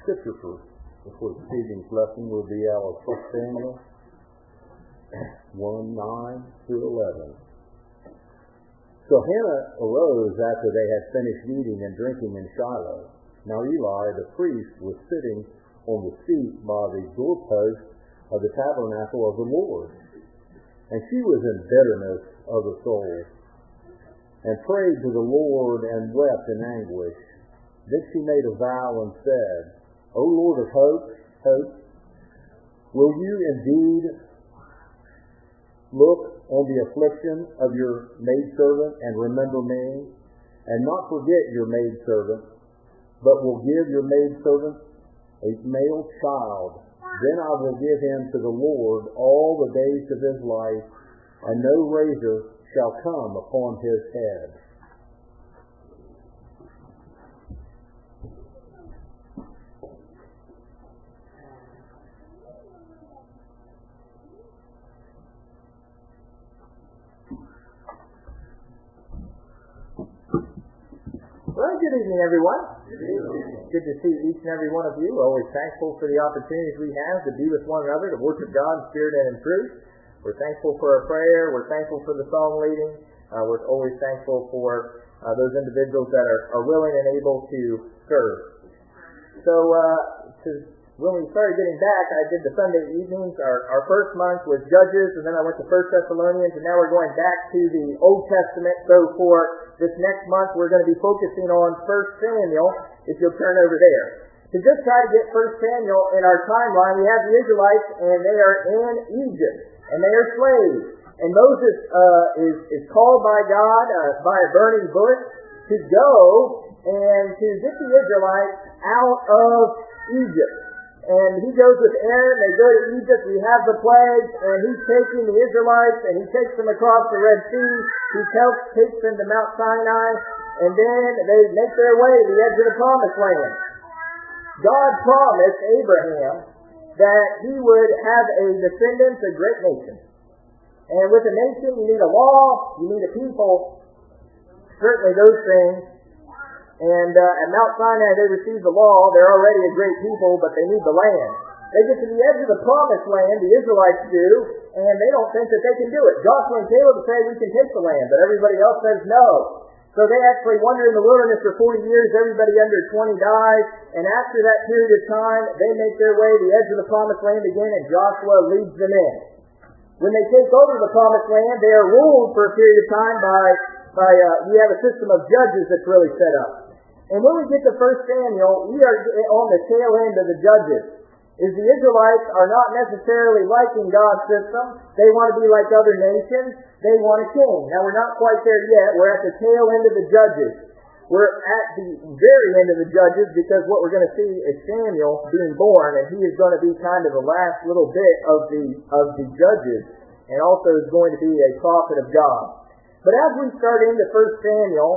Scripture for this evening's lesson will be out of 1 Samuel 1:9 through 11. So Hannah arose after they had finished eating and drinking in Shiloh. Now Eli the priest was sitting on the seat by the doorpost of the tabernacle of the Lord. And she was in bitterness of the soul, and prayed to the Lord and wept in anguish. Then she made a vow and said, O Lord of hosts, will you indeed look on the affliction of your maidservant and remember me, and not forget your maidservant, but will give your maidservant a male child? Then I will give him to the Lord all the days of his life, and no razor shall come upon his head. Well, good evening, everyone. Good to see each and every one of you. Always thankful for the opportunities we have to be with one another, to worship God in spirit and in truth. We're thankful for our prayer. We're thankful for the song leading. We're always thankful for those individuals that are willing and able to serve. So when we started getting back, I did the Sunday evenings. Our first month was Judges, and then I went to 1 Thessalonians, and now we're going back to the Old Testament. So for this next month, we're going to be focusing on 1 Samuel, if you'll turn over there. To just try to get 1 Samuel in our timeline, we have the Israelites, and they are in Egypt, and they are slaves. And Moses is called by God by a burning bush to go and to get the Israelites out of Egypt. And he goes with Aaron, they go to Egypt, we have the plagues, and he's taking the Israelites, and he takes them across the Red Sea, he takes them to Mount Sinai, and then they make their way to the edge of the Promised Land. God promised Abraham that he would have a descendant, a great nation. And with a nation, you need a law, you need a people, certainly those things. And at Mount Sinai, they received the law. They're already a great people, but they need the land. They get to the edge of the Promised Land, the Israelites do, and they don't think that they can do it. Joshua and Caleb say, we can take the land, but everybody else says no. So they actually wander in the wilderness for 40 years. Everybody under 20 dies. And after that period of time, they make their way to the edge of the Promised Land again, and Joshua leads them in. When they take over the Promised Land, they are ruled for a period of time by we have a system of judges that's really set up. And when we get to 1 Samuel, we are on the tail end of the Judges. The Israelites are not necessarily liking God's system. They want to be like other nations. They want a king. Now, we're not quite there yet. We're at the tail end of the Judges. We're at the very end of the Judges because what we're going to see is Samuel being born, and he is going to be kind of the last little bit of the Judges, and also is going to be a prophet of God. But as we start into 1 Samuel,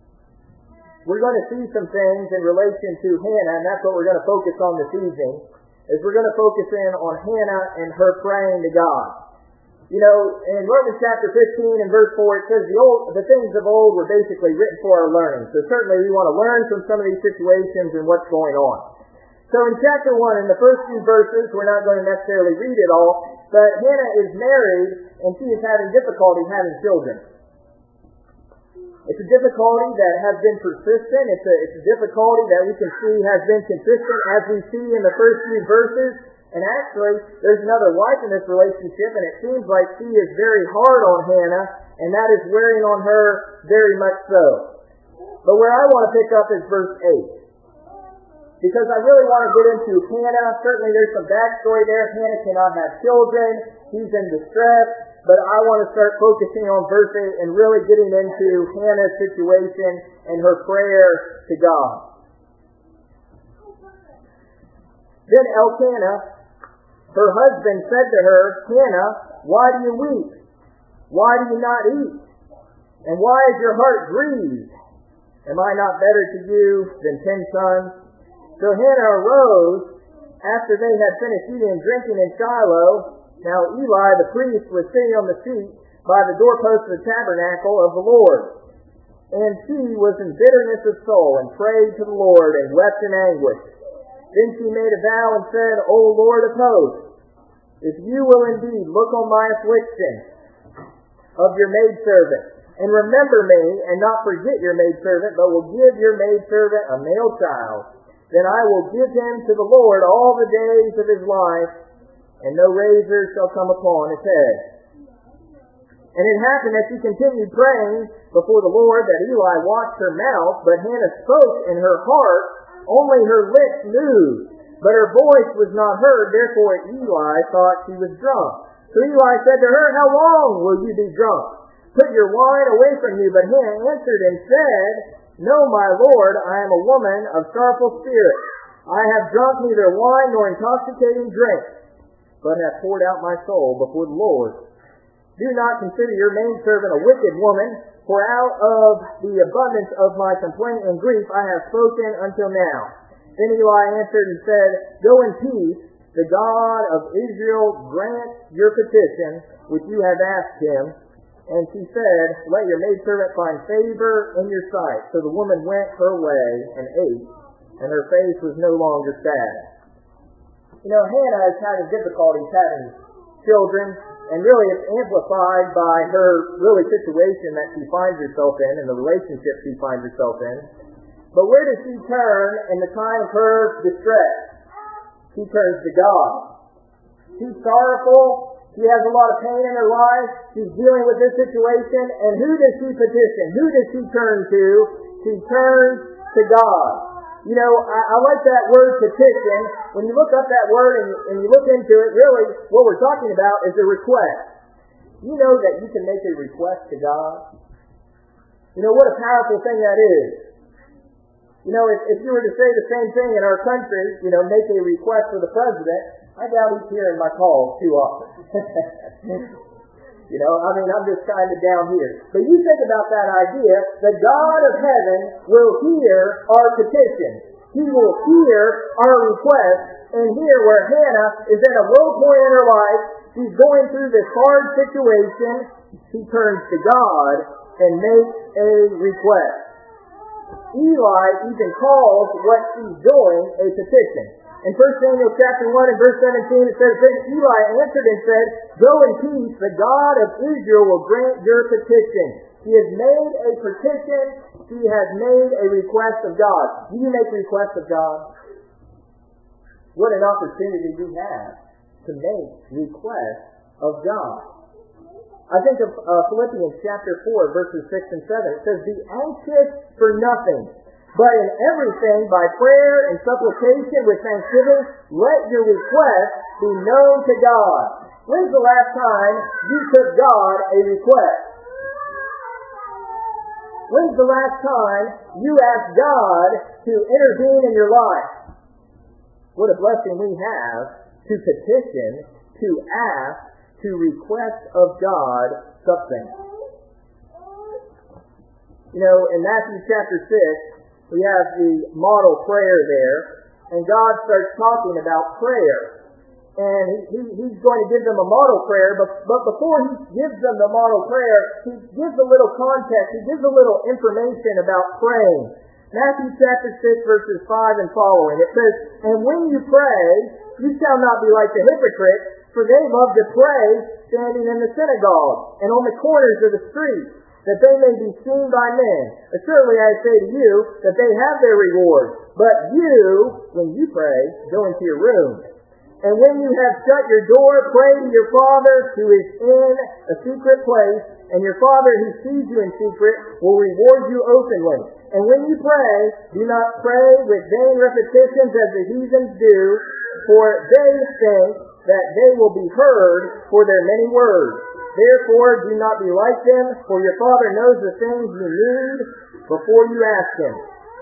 we're going to see some things in relation to Hannah, and that's what we're going to focus on this evening, is we're going to focus in on Hannah and her praying to God. You know, in Romans chapter 15 and verse 4, it says the things of old were basically written for our learning. So certainly we want to learn from some of these situations and what's going on. So in chapter 1, in the first few verses, we're not going to necessarily read it all, but Hannah is married, and she is having difficulty having children. It's a difficulty that has been persistent. It's a difficulty that we can see has been consistent as we see in the first few verses. And actually, there's another wife in this relationship, and it seems like she is very hard on Hannah, and that is wearing on her very much so. But where I want to pick up is verse 8. Because I really want to get into Hannah. Certainly there's some backstory there. Hannah cannot have children. He's in distress. But I want to start focusing on verse 8 and really getting into Hannah's situation and her prayer to God. Then Elkanah, her husband, said to her, Hannah, why do you weep? Why do you not eat? And why is your heart grieved? Am I not better to you than 10 sons? So Hannah arose after they had finished eating and drinking in Shiloh. Now Eli the priest was sitting on the seat by the doorpost of the tabernacle of the Lord. And she was in bitterness of soul, and prayed to the Lord, and wept in anguish. Then she made a vow and said, O Lord of hosts, if you will indeed look on my affliction of your maidservant, and remember me, and not forget your maidservant, but will give your maidservant a male child, then I will give him to the Lord all the days of his life, and no razor shall come upon his head. And it happened as she continued praying before the Lord that Eli watched her mouth, but Hannah spoke in her heart, only her lips moved, but her voice was not heard. Therefore Eli thought she was drunk. So Eli said to her, How long will you be drunk? Put your wine away from you. But Hannah answered and said, No, my Lord, I am a woman of sorrowful spirit. I have drunk neither wine nor intoxicating drink, but have poured out my soul before the Lord. Do not consider your maidservant a wicked woman, for out of the abundance of my complaint and grief I have spoken until now. Then Eli answered and said, Go in peace. The God of Israel grant your petition, which you have asked him. And she said, Let your maidservant find favor in your sight. So the woman went her way and ate, and her face was no longer sad. Hannah is having difficulties having children, and really it's amplified by her situation that she finds herself in and the relationship she finds herself in. But where does she turn in the time of her distress? She turns to God. She's sorrowful. She has a lot of pain in her life. She's dealing with this situation. And who does she petition? Who does she turn to? She turns to God. I like that word petition. When you look up that word and you look into it, really what we're talking about is a request. You know that you can make a request to God? What a powerful thing that is. If you were to say the same thing in our country, make a request for the president, I doubt he's hearing my calls too often. I'm just kind of down here. But you think about that idea, the God of heaven will hear our petition. He will hear our request. And here where Hannah is at a low point in her life, she's going through this hard situation, she turns to God and makes a request. Eli even calls what she's doing a petition. In 1 Samuel chapter 1 and verse 17 it says, Then Eli answered and said, Go in peace, the God of Israel will grant your petition. She has made a petition, she has made a request of God. Do you make requests of God? What an opportunity we have to make requests of God. I think of Philippians chapter 4 verses 6 and 7. It says, Be anxious for nothing, but in everything, by prayer and supplication with thanksgiving, let your requests be known to God. When's the last time you took God a request? When's the last time you asked God to intervene in your life? What a blessing we have to petition, to ask, to request of God something. In Matthew chapter 6, we have the model prayer there, and God starts talking about prayer. And he's going to give them a model prayer, but before he gives them the model prayer, he gives a little context, he gives a little information about praying. Matthew chapter 6 verses 5 and following, it says, And when you pray, you shall not be like the hypocrites, for they love to pray standing in the synagogues and on the corners of the streets, that they may be seen by men. Certainly I say to you that they have their reward. But you, when you pray, go into your room. And when you have shut your door, pray to your Father who is in a secret place, and your Father who sees you in secret will reward you openly. And when you pray, do not pray with vain repetitions as the heathens do, for they think that they will be heard for their many words. Therefore, do not be like them, for your Father knows the things you need before you ask Him.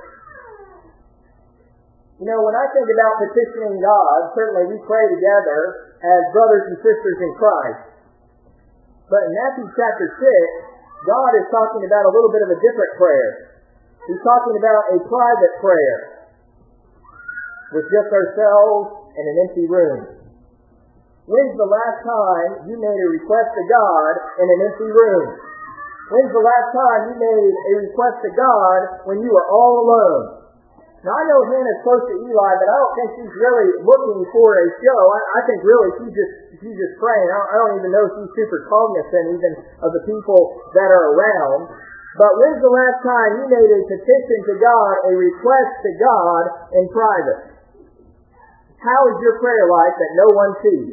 When I think about petitioning God, certainly we pray together as brothers and sisters in Christ. But in Matthew chapter 6, God is talking about a little bit of a different prayer. He's talking about a private prayer with just ourselves and an empty room. When's the last time you made a request to God in an empty room? When's the last time you made a request to God when you were all alone? Now, I know Hannah's close to Eli, but I don't think she's really looking for a show. I think really she's just praying. I don't even know if she's super cognizant even of the people that are around. But when's the last time you made a petition to God, a request to God in private? How is your prayer life that no one sees?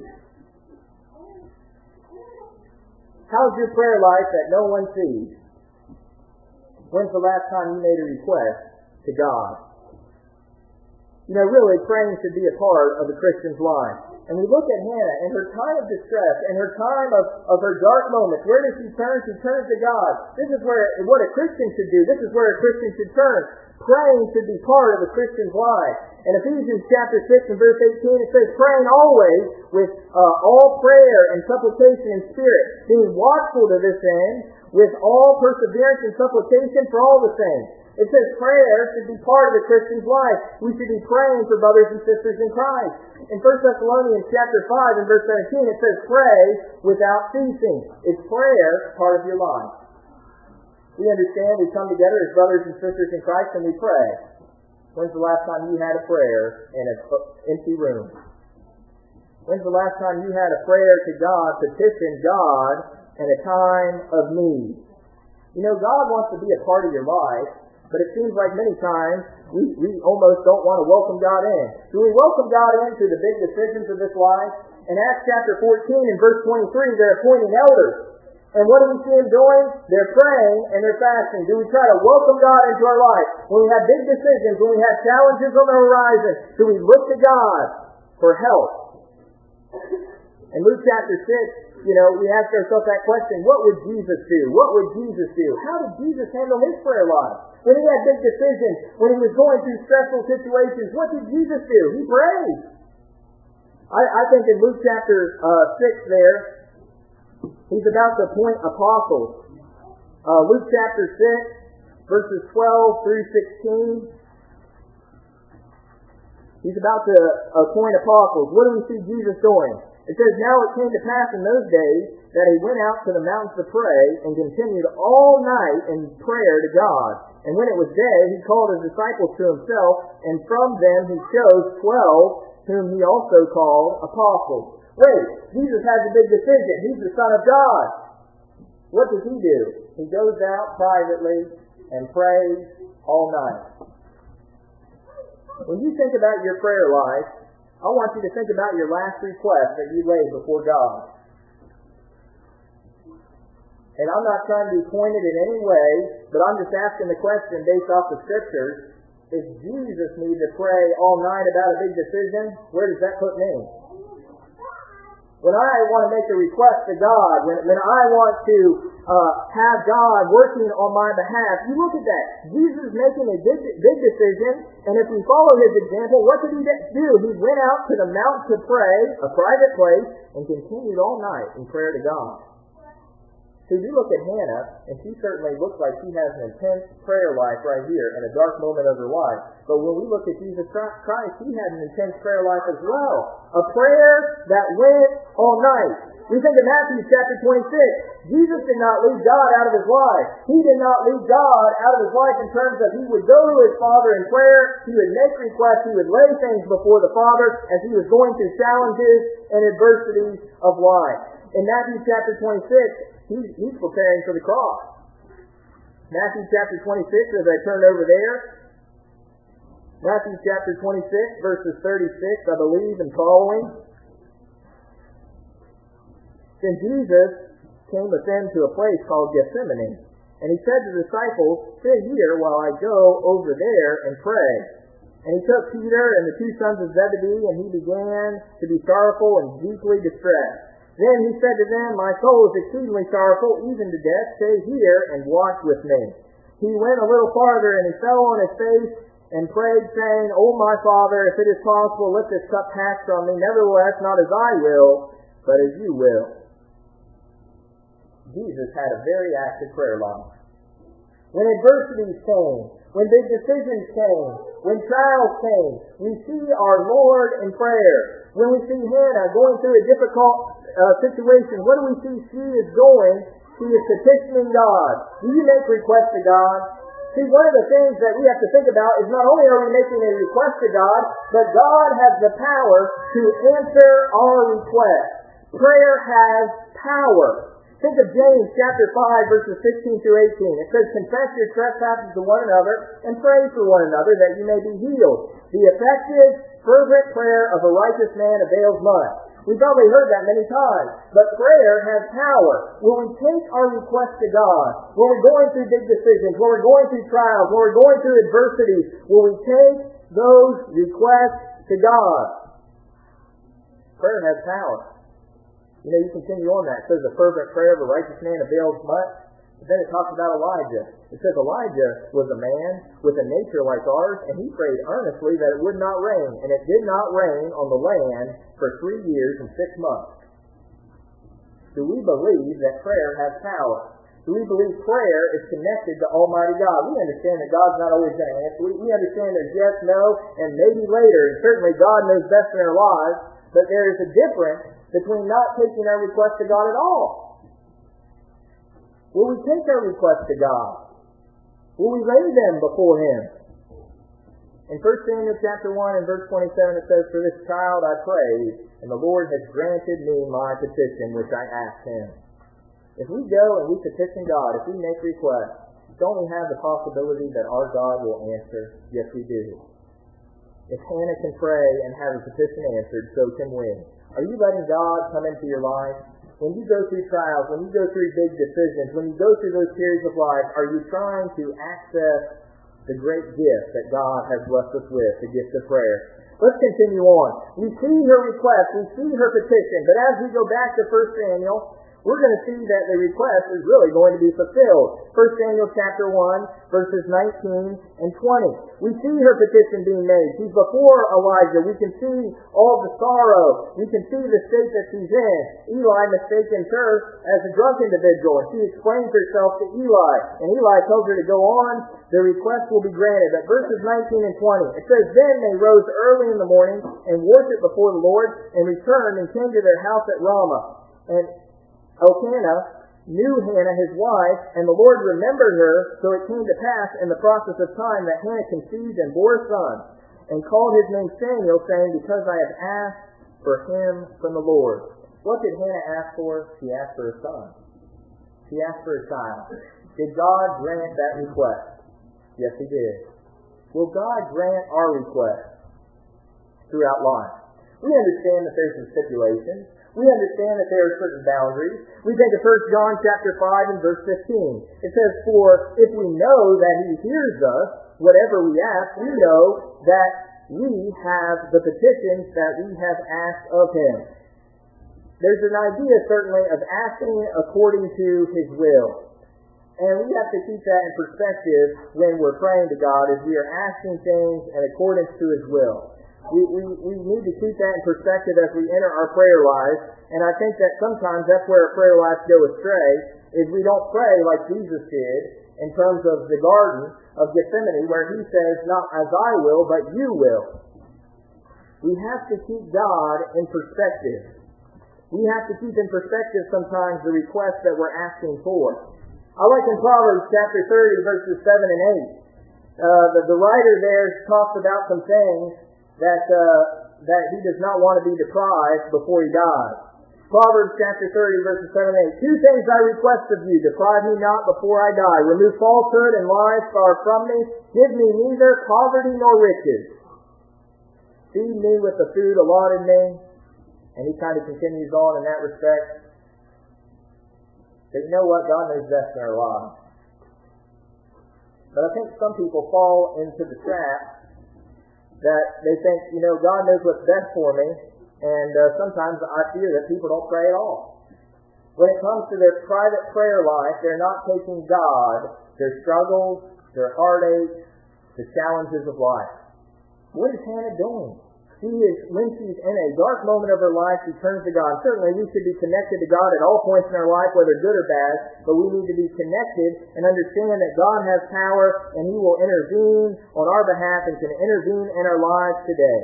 How is your prayer life that no one sees? When's the last time you made a request to God? You know, really, praying should be a part of the Christian's life. And we look at Hannah and her time of distress and her time of her dark moments. Where does she turn? She turns to God. This is what a Christian should do. This is where a Christian should turn. Praying should be part of a Christian's life. In Ephesians chapter 6 and verse 18, it says, praying always with all prayer and supplication in spirit, being watchful to this end, with all perseverance and supplication for all the saints. It says prayer should be part of the Christian's life. We should be praying for brothers and sisters in Christ. In 1 Thessalonians chapter 5 and verse 17, it says pray without ceasing. Is prayer part of your life? We understand we come together as brothers and sisters in Christ and we pray. When's the last time you had a prayer in an empty room? When's the last time you had a prayer to God, petition God in a time of need? You know, God wants to be a part of your life. But it seems like many times we almost don't want to welcome God in. Do we welcome God into the big decisions of this life? In Acts chapter 14 and verse 23, they're appointing elders. And what do we see them doing? They're praying and they're fasting. Do we try to welcome God into our life? When we have big decisions, when we have challenges on the horizon, do we look to God for help? In Luke chapter 6, we ask ourselves that question, what would Jesus do? What would Jesus do? How did Jesus handle his prayer life? When he had big decisions, when he was going through stressful situations, what did Jesus do? He prayed. I think in Luke chapter 6 there, he's about to appoint apostles. Luke chapter 6, verses 12 through 16. He's about to appoint apostles. What do we see Jesus doing? It says, now it came to pass in those days that he went out to the mountains to pray and continued all night in prayer to God. And when it was day, he called his disciples to himself, and from them he chose 12, whom he also called apostles. Wait, Jesus has a big decision. He's the Son of God. What does he do? He goes out privately and prays all night. When you think about your prayer life, I want you to think about your last request that you laid before God. And I'm not trying to be pointed in any way, but I'm just asking the question based off the Scriptures. If Jesus needed to pray all night about a big decision, where does that put me? When I want to make a request to God, when I want to have God working on my behalf, you look at that. Jesus is making a big decision, and if we follow his example, what did he do? He went out to the mountain to pray, a private place, and continued all night in prayer to God. So you look at Hannah, and she certainly looks like she has an intense prayer life right here in a dark moment of her life. But when we look at Jesus Christ, he had an intense prayer life as well. A prayer that went all night. We think of Matthew chapter 26. Jesus did not leave God out of his life. He did not leave God out of his life in terms of he would go to his Father in prayer, he would make requests, he would lay things before the Father as he was going through challenges and adversities of life. In Matthew chapter 26, He's preparing for the cross. Matthew chapter 26, as I turn over there. Matthew chapter 26, verses 36, I believe, and following. Then Jesus came with them to a place called Gethsemane. And he said to the disciples, sit here while I go over there and pray. And he took Peter and the two sons of Zebedee, and he began to be sorrowful and deeply distressed. Then he said to them, my soul is exceedingly sorrowful, even to death. Stay here and watch with me. He went a little farther, and he fell on his face and prayed, saying, O my Father, if it is possible, let this cup pass from me. Nevertheless, not as I will, but as you will. Jesus had a very active prayer life. When adversities came, when big decisions came, when trials came, we see our Lord in prayer. When we see Hannah going through a difficult situation, what do we see she is doing? She is petitioning God. Do you make requests to God? See, one of the things that we have to think about is not only are we making a request to God, but God has the power to answer our request. Prayer has power. Think of James chapter 5, verses 16 through 18. It says, confess your trespasses to one another and pray for one another that you may be healed. The effective, fervent prayer of a righteous man avails much. We've probably heard that many times, but prayer has power. When we take our request to God, when we're going through big decisions, when we're going through trials, when we're going through adversities, when we take those requests to God, prayer has power. You know, you continue on that. It says the fervent prayer of a righteous man avails much. But then it talks about Elijah. It says Elijah was a man with a nature like ours, and he prayed earnestly that it would not rain. And it did not rain on the land for 3 years and 6 months. Do we believe that prayer has power? Do we believe prayer is connected to Almighty God? We understand that God's not always going to answer. We understand there's yes, no, and maybe later. And certainly God knows best in our lives. But there is a difference between not taking our request to God at all. Will we take our request to God? Will we lay them before Him? In 1 Samuel chapter 1 and verse 27 it says, for this child I prayed, and the Lord has granted me my petition which I asked Him. If we go and we petition God, if we make requests, don't we have the possibility that our God will answer? Yes, we do. If Hannah can pray and have a petition answered, so can we. Are you letting God come into your life? When you go through trials, when you go through big decisions, when you go through those periods of life, are you trying to access the great gift that God has blessed us with, the gift of prayer? Let's continue on. We see her request, we see her petition, but as we go back to 1 Samuel, we're going to see that the request is really going to be fulfilled. 1 Samuel chapter 1, verses 19 and 20. We see her petition being made. She's before Elijah. We can see all the sorrow. We can see the state that she's in. Eli mistakes her as a drunk individual, and she explains herself to Eli. And Eli tells her to go on. The request will be granted. At verses 19 and 20, it says, then they rose early in the morning and worshipped before the Lord and returned and came to their house at Ramah. And Elkanah knew Hannah his wife, and the Lord remembered her, so it came to pass in the process of time that Hannah conceived and bore a son, and called his name Samuel, saying, because I have asked for him from the Lord. What did Hannah ask for? She asked for a son. She asked for a child. Did God grant that request? Yes, He did. Will God grant our request throughout life? We understand that there's some stipulations. We understand that there are certain boundaries. We think of 1 John chapter 5 and verse 15. It says, for if we know that He hears us, whatever we ask, we know that we have the petitions that we have asked of Him. There's an idea, certainly, of asking according to His will. And we have to keep that in perspective when we're praying to God, as we are asking things in accordance to His will. We need to keep that in perspective as we enter our prayer lives. And I think that sometimes that's where our prayer lives go astray, is we don't pray like Jesus did in terms of the Garden of Gethsemane, where He says, not as I will, but you will. We have to keep God in perspective. We have to keep in perspective sometimes the requests that we're asking for. I like in Proverbs chapter 30, verses 7 and 8. The writer there talks about some things that he does not want to be deprived before he dies. Proverbs chapter 30, verses 7 and 8. Two things I request of you, deprive me not before I die. Remove falsehood and lies far from me. Give me neither poverty nor riches. Feed me with the food allotted me. And he kind of continues on in that respect. But you know what? God knows best in our lives. But I think some people fall into the trap that they think, God knows what's best for me, and sometimes I fear that people don't pray at all. When it comes to their private prayer life, they're not taking God, their struggles, their heartaches, the challenges of life. What is Hannah doing? When she's in a dark moment of her life, she turns to God. Certainly we should be connected to God at all points in our life, whether good or bad, but we need to be connected and understand that God has power and He will intervene on our behalf and can intervene in our lives today.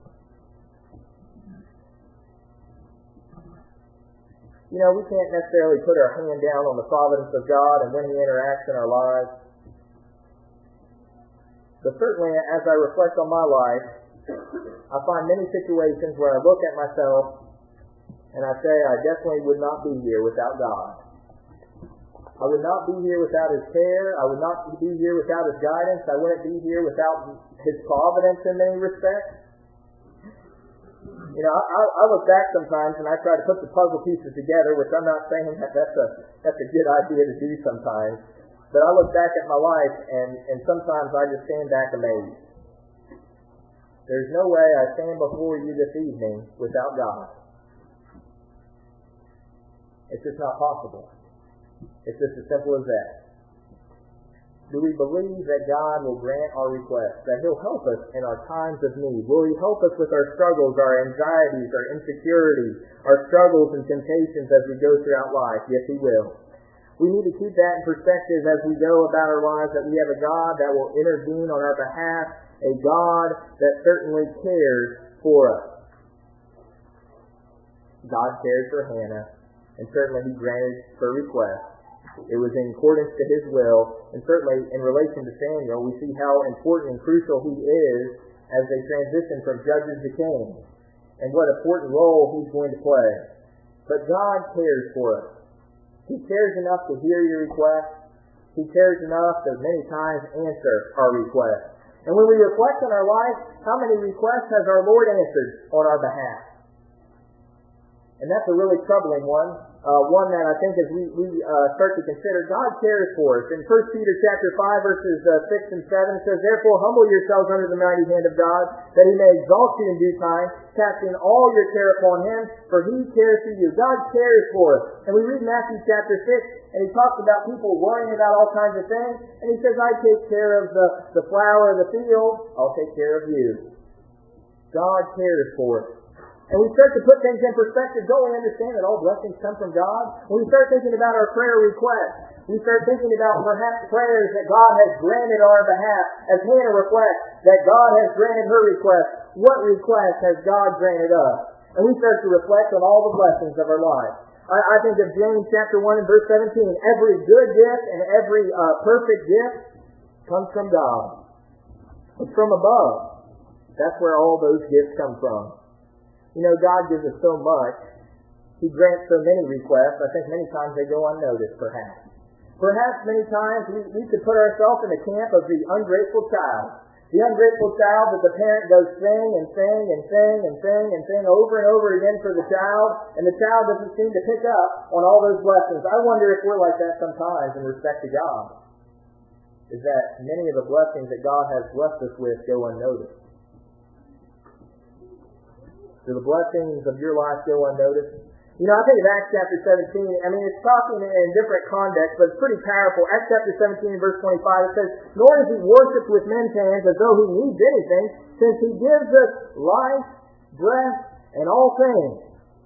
We can't necessarily put our hand down on the providence of God and when He interacts in our lives. But certainly, as I reflect on my life, I find many situations where I look at myself and I say, I definitely would not be here without God. I would not be here without His care. I would not be here without His guidance. I wouldn't be here without His providence in many respects. You know, I look back sometimes and I try to put the puzzle pieces together, which I'm not saying that that's a good idea to do sometimes. But I look back at my life and sometimes I just stand back amazed. There's no way I stand before you this evening without God. It's just not possible. It's just as simple as that. Do we believe that God will grant our requests, that He'll help us in our times of need? Will He help us with our struggles, our anxieties, our insecurities, our struggles and temptations as we go throughout life? Yes, He will. We need to keep that in perspective as we go about our lives, that we have a God that will intervene on our behalf, a God that certainly cares for us. God cared for Hannah, and certainly He granted her request. It was in accordance to His will, and certainly in relation to Samuel, we see how important and crucial he is as they transition from judges to kings, and what important role he's going to play. But God cares for us. He cares enough to hear your request. He cares enough to many times answer our request. And when we reflect on our life, how many requests has our Lord answered on our behalf? And that's a really troubling one. One that I think as we start to consider, God cares for us. In 1 Peter chapter 5, verses 6 and 7, it says, "Therefore humble yourselves under the mighty hand of God, that He may exalt you in due time, casting all your care upon Him, for He cares for you." God cares for us. And we read Matthew chapter 6, and He talks about people worrying about all kinds of things, and He says, "I take care of the flower of the field, I'll take care of you." God cares for us. And we start to put things in perspective. Don't we understand that all blessings come from God? When we start thinking about our prayer requests, we start thinking about perhaps prayers that God has granted on our behalf. As Hannah reflects that God has granted her request, what request has God granted us? And we start to reflect on all the blessings of our life. I think of James chapter 1 and verse 17. Every good gift and every perfect gift comes from God. It's from above. That's where all those gifts come from. You know, God gives us so much. He grants so many requests. I think many times they go unnoticed, perhaps. Perhaps many times we could put ourselves in the camp of the ungrateful child. The ungrateful child that the parent goes sing and sing and sing and sing and sing over and over again for the child, and the child doesn't seem to pick up on all those blessings. I wonder if we're like that sometimes in respect to God. Is that many of the blessings that God has blessed us with go unnoticed. Do the blessings of your life go unnoticed? You know, I think of Acts chapter 17. I mean, it's talking in different contexts, but it's pretty powerful. Acts chapter 17, verse 25, it says, "Nor is He worshipped with men's hands as though He needs anything, since He gives us life, breath, and all things."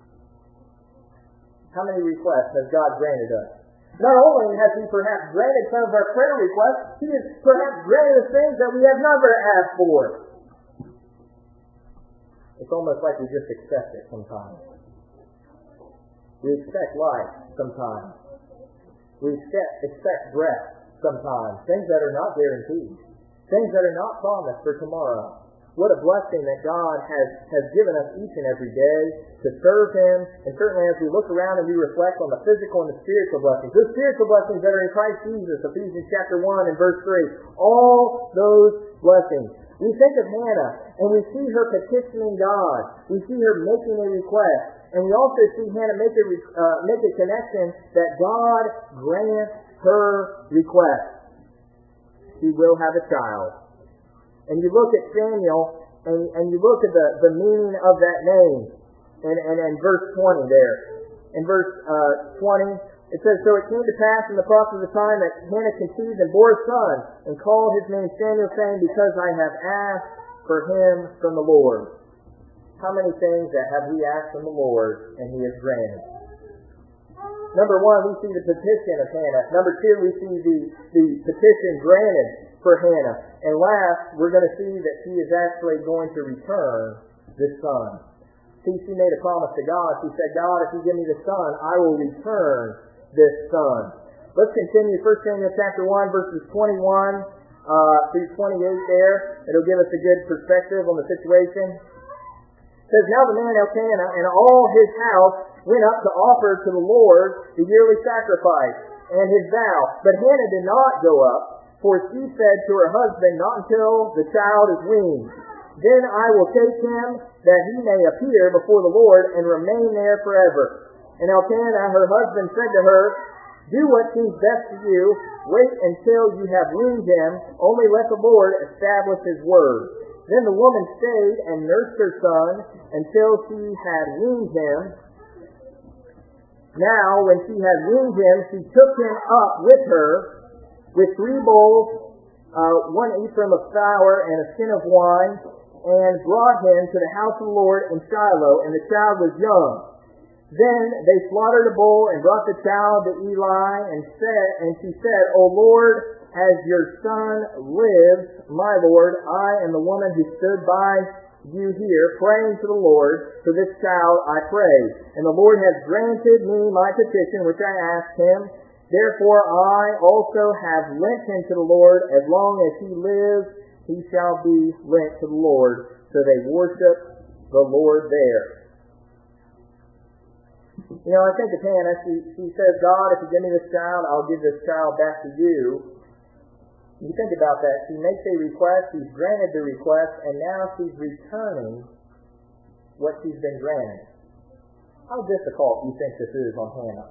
How many requests has God granted us? Not only has He perhaps granted some of our prayer requests, He has perhaps granted us things that we have never asked for. It's almost like we just accept it sometimes. We expect life sometimes. We expect breath sometimes. Things that are not guaranteed. Things that are not promised for tomorrow. What a blessing that God has given us each and every day to serve Him. And certainly as we look around and we reflect on the physical and the spiritual blessings, those spiritual blessings that are in Christ Jesus, Ephesians chapter 1 and verse 3, all those blessings. We think of Hannah, and we see her petitioning God. We see her making a request. And we also see Hannah make a connection that God grants her request. She will have a child. And you look at Samuel, and you look at the meaning of that name. And in verse 20 there. In verse 20, it says, "So it came to pass in the process of time that Hannah conceived and bore a son, and called his name Samuel, saying, Because I have asked for him from the Lord." How many things that have we asked from the Lord, and He has granted? Number one, we see the petition of Hannah. Number two, we see the petition granted for Hannah. And last, we're going to see that she is actually going to return this son. See, she made a promise to God. She said, "God, if You give me the son, I will return this son." Let's continue 1 Samuel chapter 1, verses 21 through 28 there. It'll give us a good perspective on the situation. It says, now the man Elkanah and all his house went up to offer to the Lord the yearly sacrifice and his vow. But Hannah did not go up, for she said to her husband, not until the child is weaned. Then I will take him, that he may appear before the Lord and remain there forever. And Elkanah, her husband, said to her, do what seems best to you. Wait until you have weaned him. Only let the Lord establish his word. Then the woman stayed and nursed her son until she had weaned him. Now, when she had weaned him, she took him up with her with 3 bowls, 1 ephah of flour, and a skin of wine, and brought him to the house of the Lord in Shiloh, and the child was young. Then they slaughtered a bull and brought the child to Eli, and she said, O Lord, as your son lives, my Lord, I am the woman who stood by you here, praying to the Lord for this child, I pray. And the Lord has granted me my petition, which I asked him. Therefore I also have lent him to the Lord. As long as he lives, he shall be lent to the Lord. So they worship the Lord there. You know, I think of Hannah, she says, God, if you give me this child, I'll give this child back to you. You think about that. She makes a request, she's granted the request, and now she's returning what she's been granted. How difficult do you think this is on Hannah?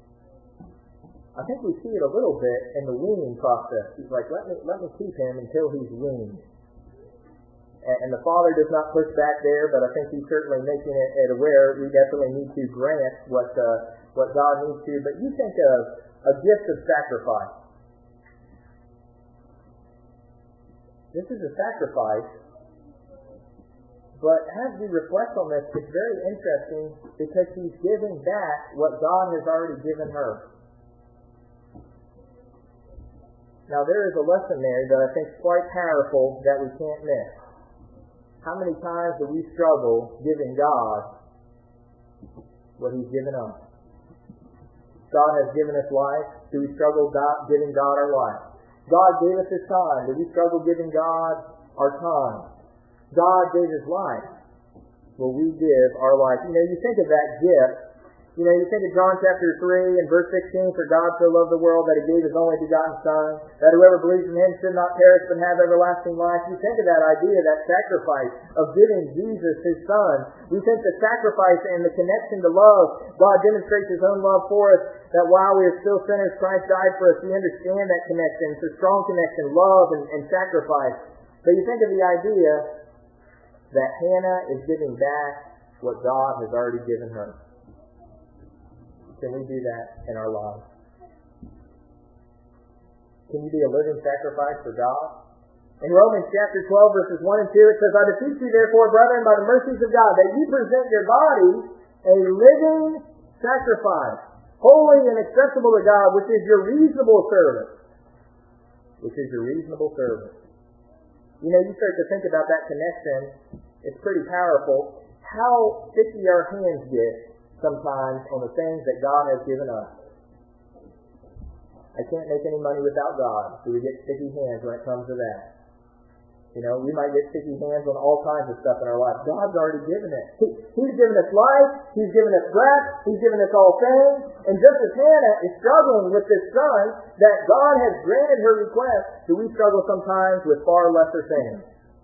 I think we see it a little bit in the weaning process. She's like, let me keep him until he's weaned. And the father does not push back there, but I think he's certainly making it aware we definitely need to grant what God needs to. But you think of a gift of sacrifice. This is a sacrifice, but as we reflect on this, it's very interesting because she's giving back what God has already given her. Now there is a lesson there that I think is quite powerful that we can't miss. How many times do we struggle giving God what He's given us? God has given us life. Do we struggle giving God our life? God gave us His time. Do we struggle giving God our time? God gave His life. Will we give our life? You know, you think of that gift. You know, you think of John chapter 3 and verse 16, for God so loved the world that He gave His only begotten Son, that whoever believes in Him should not perish but have everlasting life. You think of that idea, that sacrifice of giving Jesus His Son. We think the sacrifice and the connection to love. God demonstrates His own love for us, that while we are still sinners, Christ died for us. We understand that connection. It's a strong connection, love and sacrifice. But you think of the idea that Hannah is giving back what God has already given her. Can we do that in our lives? Can you be a living sacrifice for God? In Romans chapter 12, verses 1 and 2, it says, I beseech you therefore, brethren, by the mercies of God, that ye present your bodies a living sacrifice, holy and acceptable to God, which is your reasonable service. Which is your reasonable service. You know, you start to think about that connection, it's pretty powerful. How sticky our hands get sometimes on the things that God has given us. I can't make any money without God. So we get sticky hands when it comes to that. You know, we might get sticky hands on all kinds of stuff in our life. God's already given it. He's given us life. He's given us breath. He's given us all things. And just as Hannah is struggling with this son that God has granted her request, do we struggle sometimes with far lesser things?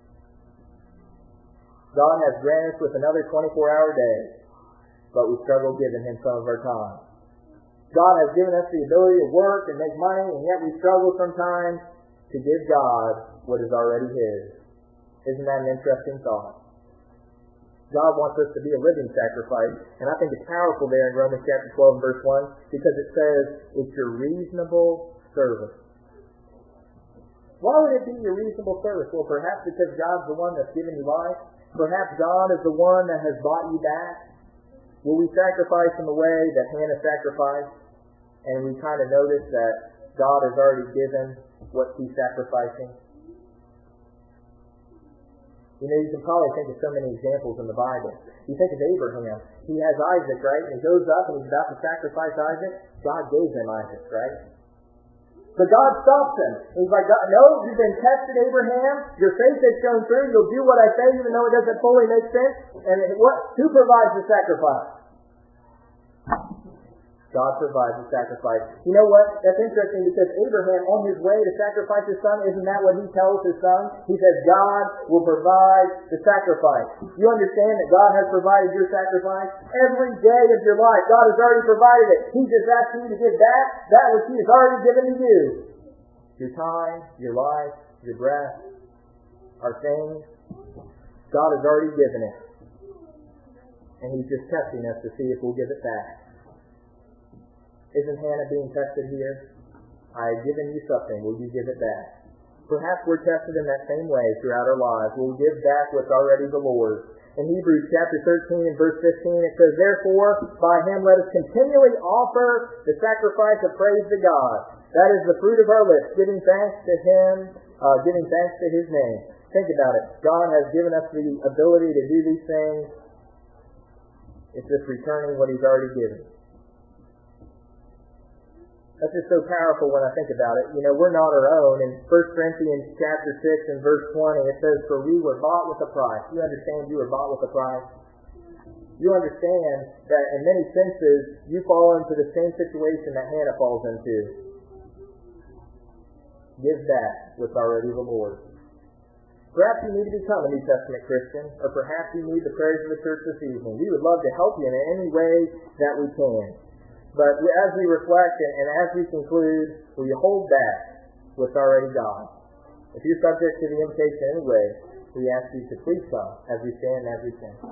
God has granted us with another 24-hour day, but we struggle giving Him some of our time. God has given us the ability to work and make money, and yet we struggle sometimes to give God what is already His. Isn't that an interesting thought? God wants us to be a living sacrifice, and I think it's powerful there in Romans chapter 12 verse 1, because it says it's your reasonable service. Why would it be your reasonable service? Well, perhaps because God's the one that's given you life. Perhaps God is the one that has bought you back. Will we sacrifice in the way that Hannah sacrificed? And we kind of notice that God has already given what she's sacrificing. You know, you can probably think of so many examples in the Bible. You think of Abraham. He has Isaac, right? And he goes up and he's about to sacrifice Isaac. God gave him Isaac, right? But God stops him. He's like, God, no, you've been tested, Abraham. Your faith has shown through. You'll do what I say, even though it doesn't fully make sense. And who provides the sacrifice? God provides the sacrifice. You know what? That's interesting because Abraham, on his way to sacrifice his son, isn't that what he tells his son? He says, God will provide the sacrifice. You understand that God has provided your sacrifice? Every day of your life, God has already provided it. He's just asking you to give back that which He has already given to you. Your time, your life, your breath, our things. God has already given it. And He's just testing us to see if we'll give it back. Isn't Hannah being tested here? I have given you something. Will you give it back? Perhaps we're tested in that same way throughout our lives. We'll give back what's already the Lord's. In Hebrews chapter 13 and verse 15, it says, Therefore, by Him let us continually offer the sacrifice of praise to God. That is the fruit of our lips, giving thanks to Him, giving thanks to His name. Think about it. God has given us the ability to do these things. It's just returning what He's already given. That's just so powerful when I think about it. You know, we're not our own. In 1 Corinthians chapter 6 and verse 20, it says, For we were bought with a price. You understand you were bought with a price? You understand that in many senses, you fall into the same situation that Hannah falls into. Give back what's already the Lord's. Perhaps you need to become a New Testament Christian, or perhaps you need the prayers of the church this evening. We would love to help you in any way that we can. But as we reflect and as we conclude, will you hold back what's already gone? If you're subject to the invitation anyway, we ask you to please come as we stand and as we sing.